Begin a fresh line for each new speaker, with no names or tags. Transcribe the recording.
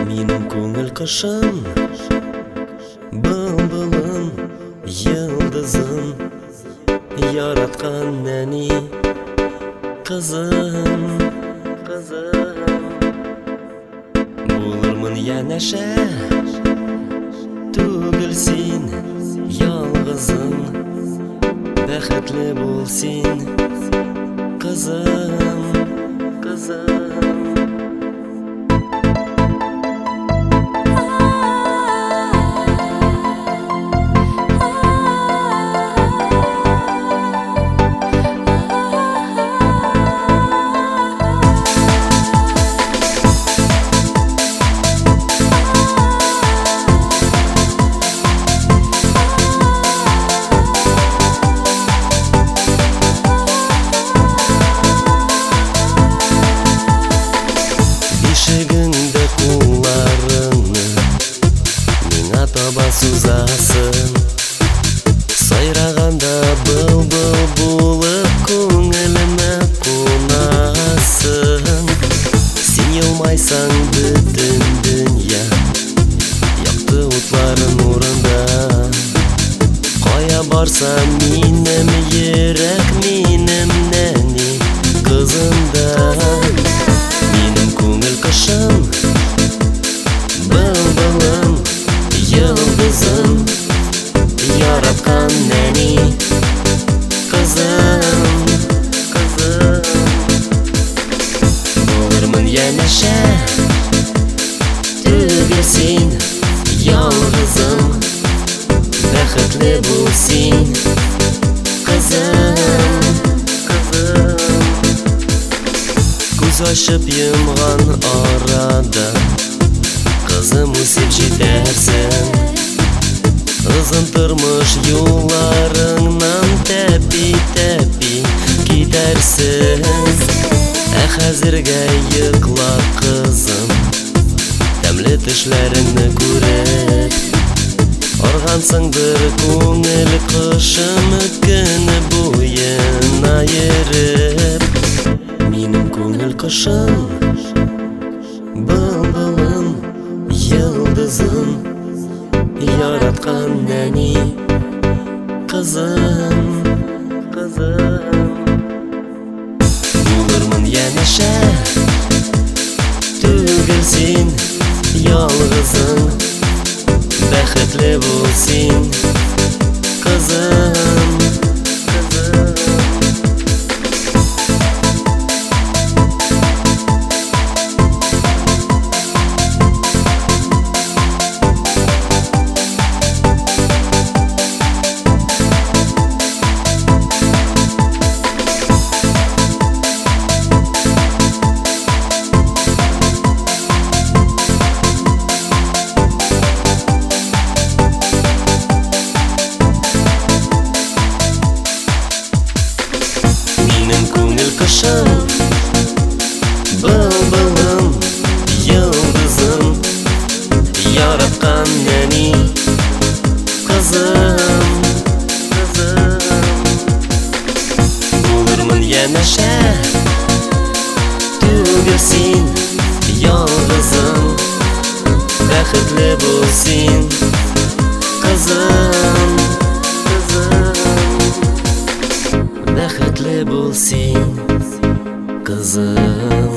Минем күңел кошым, былбылым, йылдызым, яраткан нәни кызым. Булырмын янәшә, түгел син ялгызым. Бәхетле бул син, кызым. Ишегеңдә кулларыңны миңа таба сузасың. Сайраганда былбыл булып күңелемә кунасың. Син елмайсаң бөтен дөнья якты утларың урында. Кая барсам минем йөрәк, минем нәни кызымда. Минем күңел кошым, былбылым, йылдызым, яраткан нәни кызым. Булырмын янәшә, түгел син ялгызым. Бәхетле бул син, кызым. Күз ачып йомган арада кызым үсеп җитәрсең. Озын тормыш юлларыңнан тәпи-тәпи китәрсең. Ә хәзергә йокла кызым, тәмле төшләреңне күреп. Аргансыңдыр күңел кошым көне буена йөреп. Минем күңел кошым, былбылым, йылдызым, яраткан нәни кызым. Булырмын янәшә, түгел син ялгызым. Бәхетле бул син, кызым. Минем күңел кошым, былбылым, йылдызым, яраткан нәни кызым. Булырмын янәшә, түгел син ялгызым. Бәхетле бул син, кызым. Бәхетле бул син, кызым.